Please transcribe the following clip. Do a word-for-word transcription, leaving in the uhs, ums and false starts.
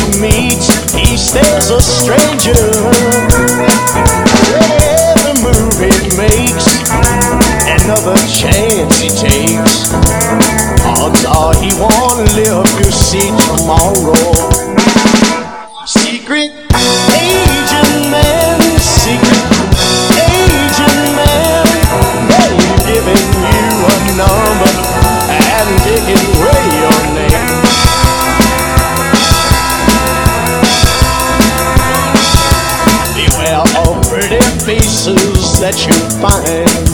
meets, he stays a stranger. Every move he makes, another chance he takes. Odds are he won't live to see tomorrow. Secret agent man, secret agent man, they're giving you a number and taking away your name. Beware of pretty faces that you find.